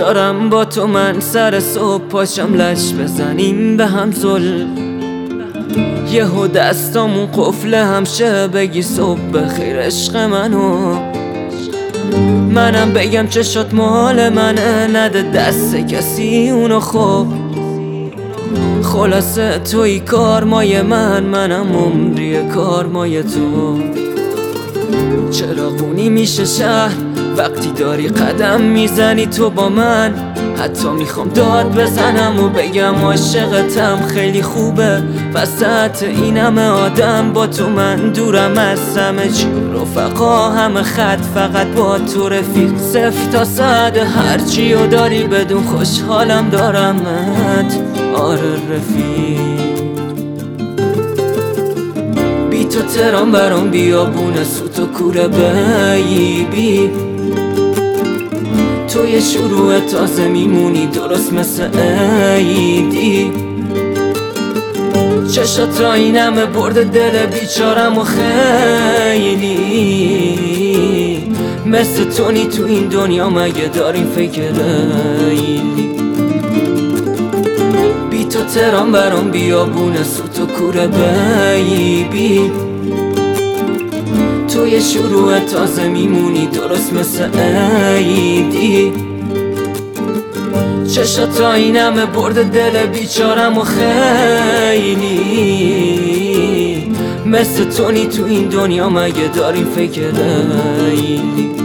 دارم با تو من سر صبح پاشم لش بزنیم به هم زل یهو دستامون قفل همشه بگی صبح بخیر عشق منو منم بگم چشات مال منه نده دست کسی اونو خب خلاصه توی کارمای منم عمری کارمای تو چراغونی میشه شهر وقتی داری قدم میزنی تو با من حتی میخوام داد بزنم و بگم عاشقتم خیلی خوبه وسط این همه آدم با تو من دورم از همه چی رفقا همه خط فقط با تو رفیق 0 تا 100 هرچی و داری بدون خوشحالم دارمت آره رفیق بی تو تهران برام بیابونه سوت و کوره بیبی تو یه شروع تازه میمونی درست مثل عیدی چشات را این همه برده دل بیچارم و خیلی مثل تونی تو این دنیا مگه داریم فکر لیلی بی تو تهران برام بیابونه سوت و کوره بیبی تو یه شروع تازه میمونی درست مثل عیدی چشات را این همه برده دل بیچارم و خیلی مثل تونی تو این دنیا مگه داریم فکر لیلی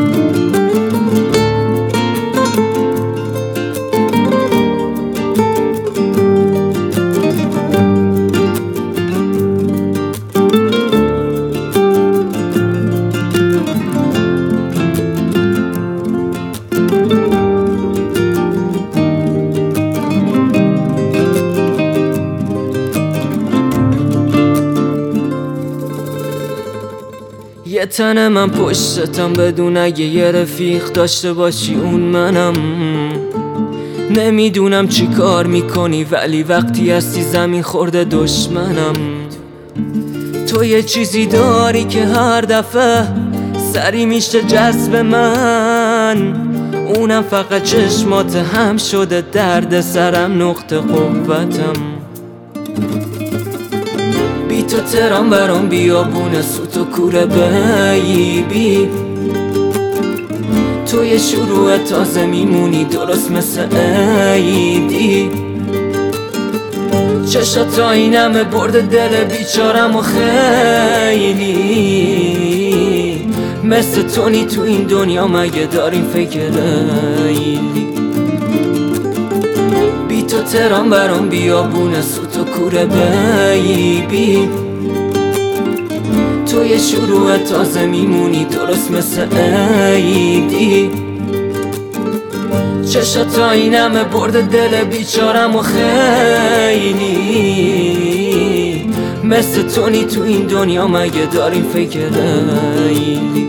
یه تن من پشتتم بدون اگه یه رفیق داشته باشی اون منم نمیدونم چی کار میکنی ولی وقتی هستی زمین خورده دشمنم تو یه چیزی داری که هر دفعه سری میشه جذب من اونم فقط چشمات هم شده درد سرم نقطه قوتم بی تو تهران برام بیابونه سوت و کوره بیبی تو یه شروع تازه میمونی درست مثل عیدی چشات را این همه برده دل بیچارم و خیلی مثل تونی تو این دنیا مگه داریم فکر لیلی بی تو تهران برام بیابونه سوت و کوره بیبی تو یه شروع تازه میمونی درست مثل عیدی چشات را این همه برده دل بیچارم و خیلی مثل تونی تو این دنیا مگه داریم فکر لیلی